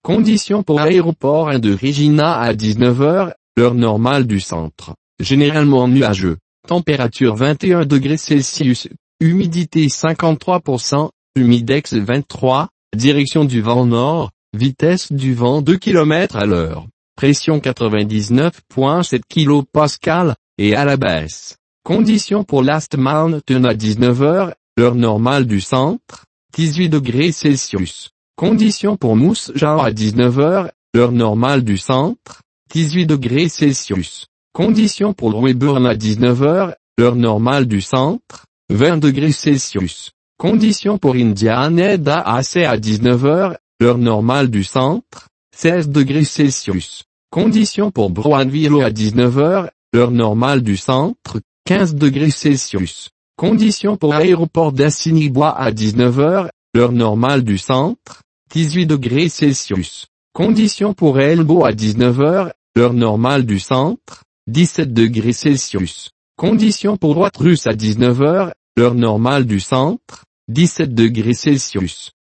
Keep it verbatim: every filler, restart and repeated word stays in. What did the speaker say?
Conditions pour aéroport un de Regina à dix-neuf heures, l'heure normale du centre. Généralement nuageux. Température vingt et un degrés Celsius. Humidité cinquante-trois pour cent. Humidex vingt-trois. Direction du vent nord. Vitesse du vent deux kilomètres à l'heure. Pression quatre-vingt-dix-neuf virgule sept kilopascales, et à la baisse. Conditions pour Last Mountain à dix-neuf heures, l'heure normale du centre. dix-huit degrés Celsius. Conditions pour Moose Jaw à dix-neuf heures, l'heure normale du centre. dix-huit degrés Celsius. Conditions pour Weyburn à dix-neuf heures, l'heure normale du centre. vingt degrés Celsius. Conditions pour Indian Head à à dix-neuf heures, l'heure normale du centre. seize degrés Celsius. Conditions pour Brownville à dix-neuf heures, l'heure normale du centre. quinze degrés Celsius. Conditions pour aéroport d'Assiniboia à dix-neuf heures, l'heure normale du centre. dix-huit degrés Celsius. Conditions pour Elbow à dix-neuf heures, l'heure normale du centre. dix-sept degrés Celsius. Conditions pour Watrous à dix-neuf heures, l'heure normale du centre. dix-sept degrés Celsius.